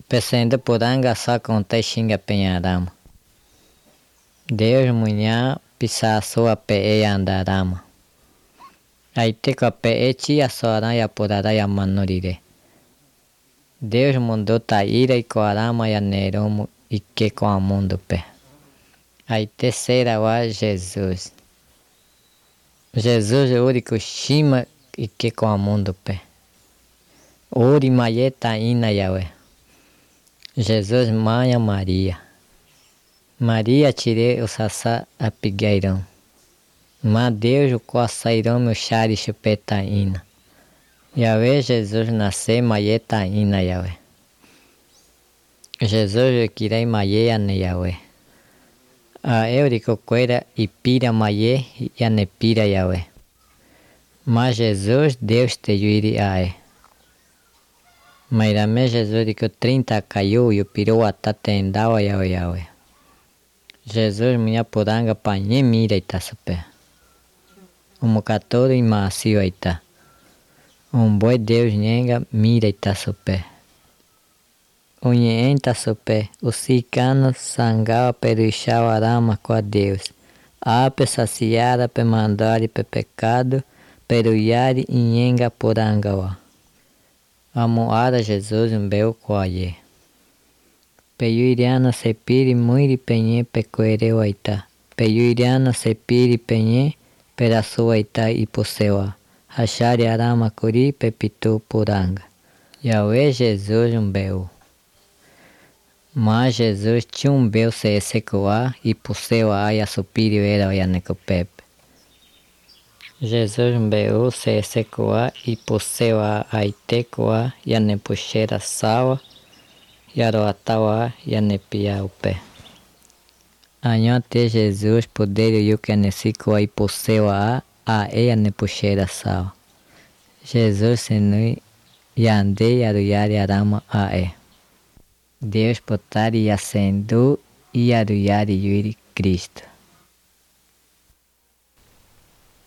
Pesende poranga só conta xinga penharama. Deus munha pisa sua pe andarama. Aite ko pe tia sora ya porara ya manorire. Deus mandou taíra e coarama ya neromo e que com a mundo pé. Aite será wa Jesus. Jesus é o único shima e que com a mundo pé. Ori maieta ina yawe. Jesus mãe Maria. Maria tirei o sassá a pigueirão. Mas Deus o coçairão meu chari chupetaína. Yahweh Jesus nasceu maietaína Yahweh. Jesus eu quirei maieia ne Yahweh. A eurico coira e pira maie e anepira Yahweh. Mas Jesus Deus te yuiri ae. Mairame Jesus dico 30 caiu e o pirou a tatendawa Yahweh. Jesus minha poranga panhe mira itasupé. Mocator e macio ita. Boi Deus nhenga mira itasupé. Unhe itasupé. O sicano sangal peruixau arama com a Deus. Ape saciara pe mandari pe pecado. Peruiari nhenga porangawa. Amoara Jesus mbeu coaie. Peyuiriana sepiri muiri penhe pecoereu aita. Peyuiriana sepiri penhe peraçua aita iposewa. Rachari arama curi pepitu poranga. Yahweh Jesus mbeu. Mas Jesus chumbeu se secoa iposewa aya supiri era aya necopepe. Jesus mbeu se secoa iposewa aitecoa yanepuxera sawa. Yaroatawa yanepia o pé. Anhote Jesus poder eu que anecico a iposewa a eia nepuxeira sal. Jesus senui yande yaruyari arama a e. Deus potari yasendu e yaruyari yuri Cristo.